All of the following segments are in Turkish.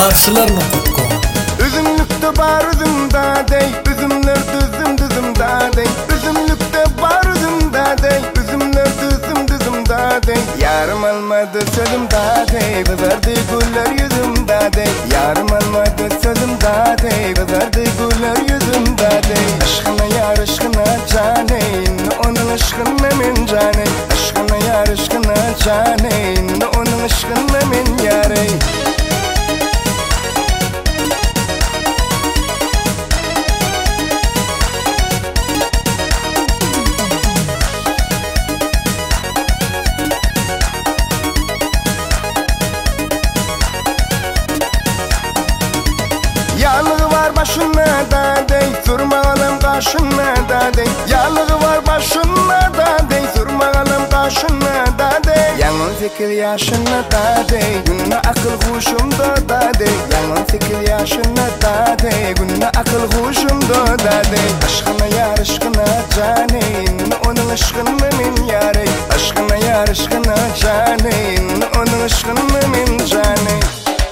Arsılar.com Üzümlükte bar üzümda dey, üzümler düzüm dey. Üzümlükte bar üzümda dey, üzümler düzüm dey. Yarım almadı sözüm da dey, verdi güller yüzümde dey. Yarım almadı sözüm da dey, verdi güller yüzümde dey. Aşkına yar aşkına caneyn, onun aşkına min caneyn. Aşkına yar aşkına caneyn, onun aşkına min yarey. Yağlığı var başına da dey, sürmeğalım kaşına da dey. Yağlığı var başına da dey, sürmeğalım kaşına da dey. Yalnız fikir yaşına da dey, gününe akıl huşumda da dey. Yalnız fikir yaşına da dey, gününe akıl huşumda da dey. Aşkına yar aşkına caneyn, onun aşkına min yarey. Aşkına yar aşkına caneyn, onun aşkına min caneyn.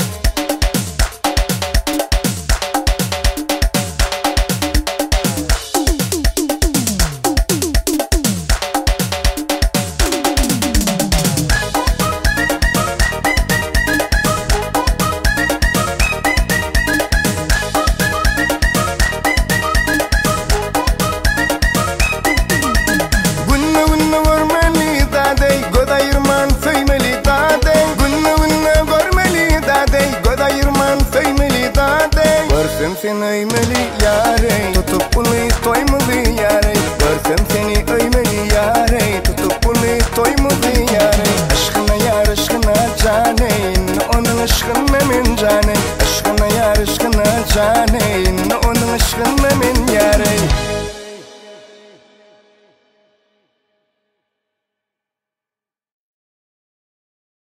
Görsem seni öymeli yarey, tutup bunu toymalı yarey. Görsem seni öymeli yarey, tutup bunu toymalı yarey. Aşkına yar aşkına caneyn, onun aşkına min caneyn. Aşkına yar aşkına caneyn, onun aşkına min yarey.